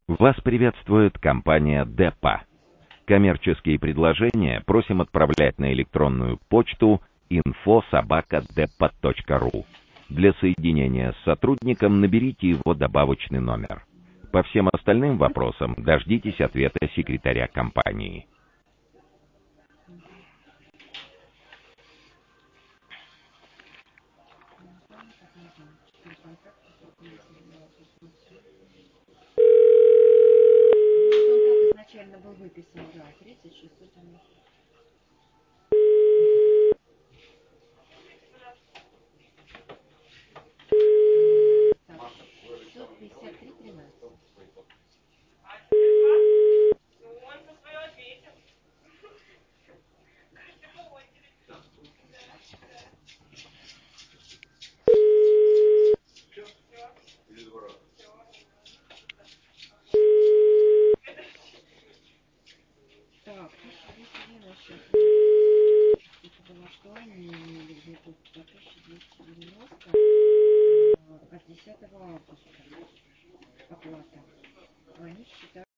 Вас приветствует компания Депа. Коммерческие предложения просим отправлять на электронную почту info@depa.ru. Для соединения с сотрудником наберите его добавочный номер. По всем остальным вопросам дождитесь ответа секретаря компании. Изначально был выписан, да, 3690. Так, 65313. Так, 1290 это было актуальнее, или тут по 1290 от 10 августа оплата.